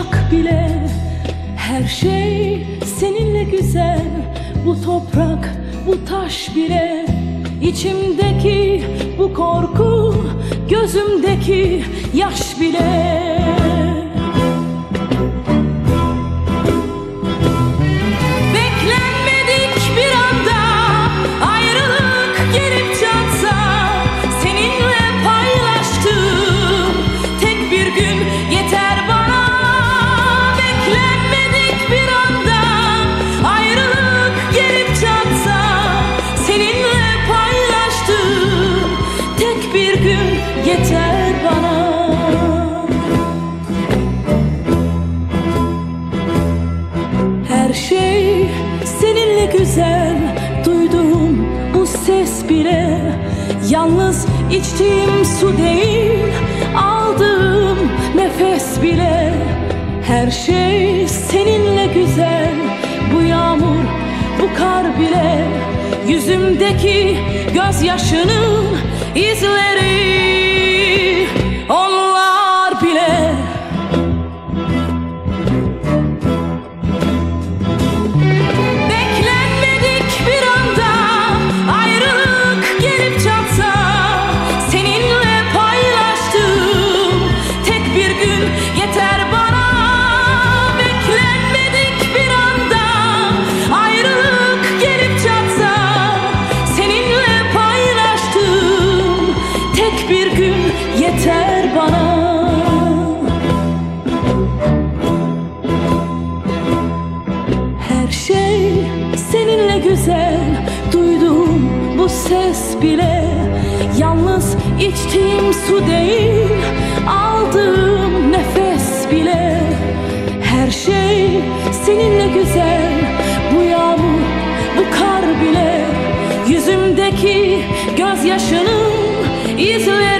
ışık bile. Her şey seninle güzel, bu toprak, bu taş bile. İçimdeki bu korku, gözümdeki yaş bile. Yeter bana. Her şey seninle güzel, duyduğum bu ses bile. Yalnız içtiğim su değil, aldığım nefes bile. Her şey seninle güzel, bu yağmur, bu kar bile. Yüzümdeki gözyaşının izleri, onlar bile. Beklenmedik bir anda ayrılık gelip çatsa, seninle paylaştığım tek bir gün yeter bana. Beklenmedik bir anda ayrılık gelip çatsa, seninle paylaştığım tek bir gün yeter bana. Her şey seninle güzel, duyduğum bu ses bile. Yalnız içtiğim su değil, aldığım nefes bile. Her şey seninle güzel, bu yağmur, bu kar bile. Yüzümdeki gözyaşının izleri.